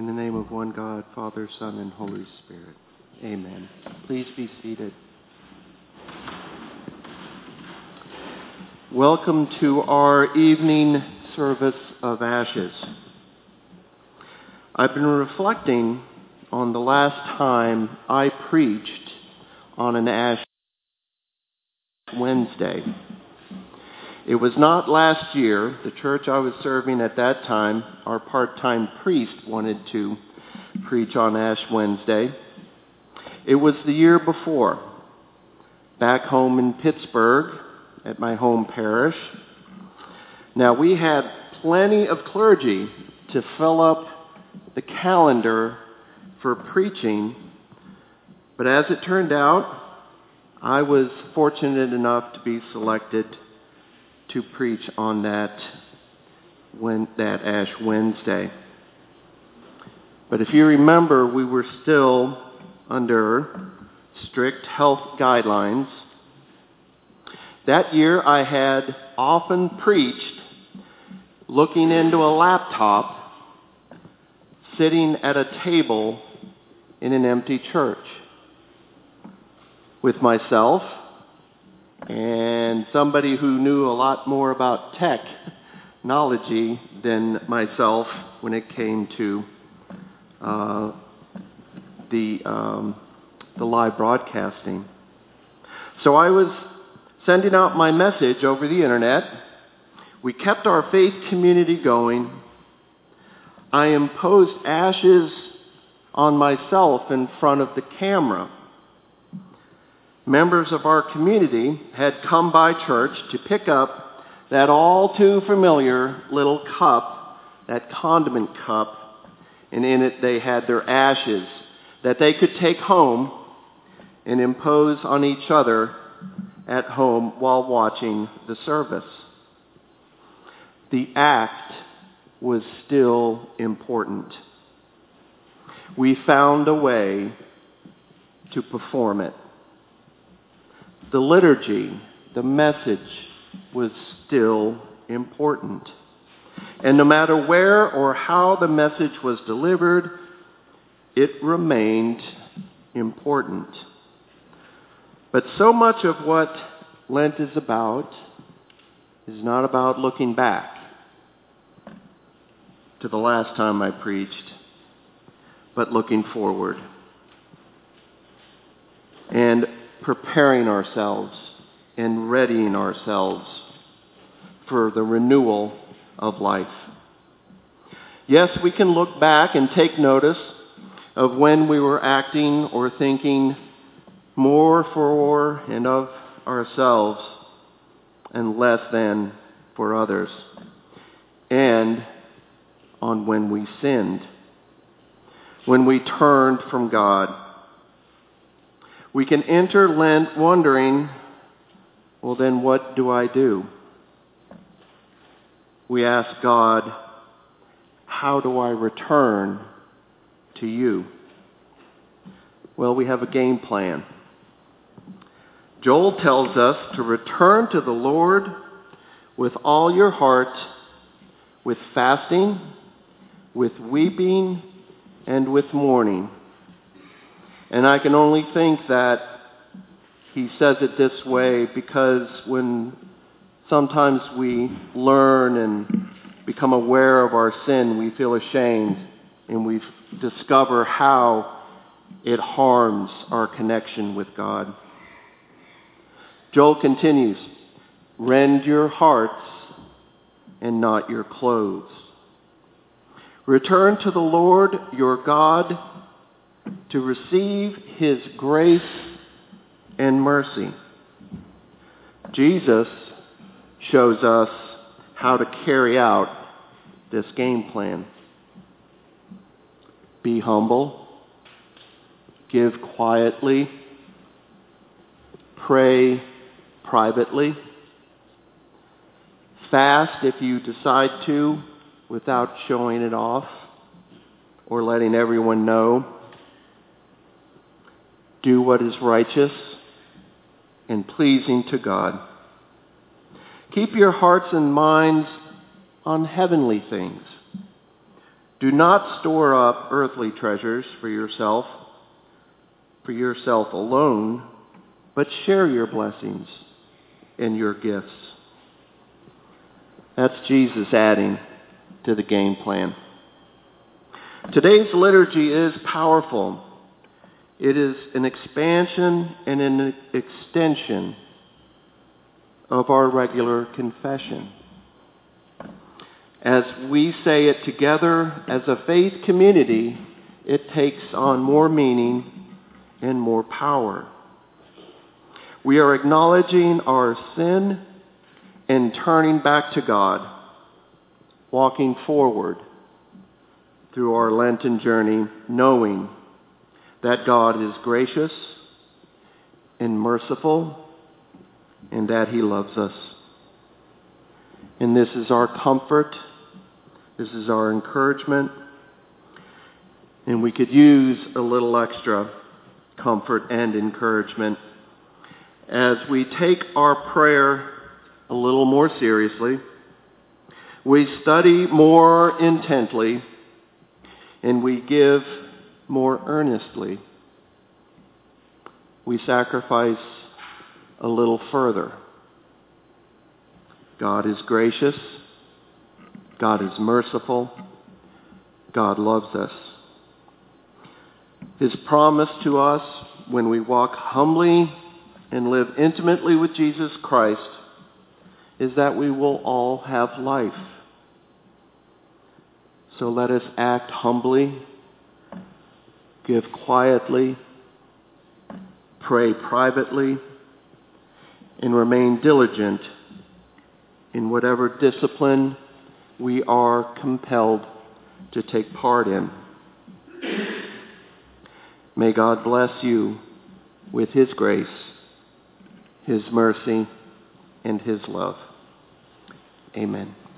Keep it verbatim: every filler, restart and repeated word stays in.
In the name of one God, Father, Son, and Holy Spirit. Amen. Please be seated. Welcome to our evening service of ashes. I've been reflecting on the last time I preached on an Ash Wednesday. It was not last year. The church I was serving at that time, our part-time priest wanted to preach on Ash Wednesday. It was the year before, back home in Pittsburgh at my home parish. Now, we had plenty of clergy to fill up the calendar for preaching, but as it turned out, I was fortunate enough to be selected to preach on that when that Ash Wednesday. But if you remember, we were still under strict health guidelines. That year I had often preached looking into a laptop, sitting at a table in an empty church with myself and somebody who knew a lot more about technology than myself when it came to uh, the um, the live broadcasting. So I was sending out my message over the internet. We kept our faith community going. I imposed ashes on myself in front of the camera. Members of our community had come by church to pick up that all too familiar little cup, that condiment cup, and in it they had their ashes that they could take home and impose on each other at home while watching the service. The act was still important. We found a way to perform it. The liturgy, the message, was still important. And no matter where or how the message was delivered, it remained important. But so much of what Lent is about is not about looking back to the last time I preached, but looking forward and preparing ourselves and readying ourselves for the renewal of life. Yes, we can look back and take notice of when we were acting or thinking more for and of ourselves and less than for others, and on when we sinned, when we turned from God. We can enter Lent wondering, well, then what do I do? We ask God, how do I return to you? Well, we have a game plan. Joel tells us to return to the Lord with all your heart, with fasting, with weeping, and with mourning. And I can only think that he says it this way because when sometimes we learn and become aware of our sin, we feel ashamed and we discover how it harms our connection with God. Joel continues, rend your hearts and not your clothes. Return to the Lord your God to receive his grace and mercy. Jesus shows us how to carry out this game plan. Be humble, give quietly, pray privately, fast if you decide to without showing it off or letting everyone know. Do what is righteous and pleasing to God. Keep your hearts and minds on heavenly things. Do not store up earthly treasures for yourself, for yourself alone, but share your blessings and your gifts. That's Jesus adding to the game plan. Today's liturgy is powerful. It is an expansion and an extension of our regular confession. As we say it together as a faith community, it takes on more meaning and more power. We are acknowledging our sin and turning back to God, walking forward through our Lenten journey, knowing that God is gracious and merciful and that He loves us. And this is our comfort. This is our encouragement. And we could use a little extra comfort and encouragement as we take our prayer a little more seriously. We study more intently, and we give more earnestly. We sacrifice a little further. God is gracious. God is merciful. God loves us. His promise to us when we walk humbly and live intimately with Jesus Christ is that we will all have life. So let us act humbly, give quietly, pray privately, and remain diligent in whatever discipline we are compelled to take part in. May God bless you with His grace, His mercy, and His love. Amen.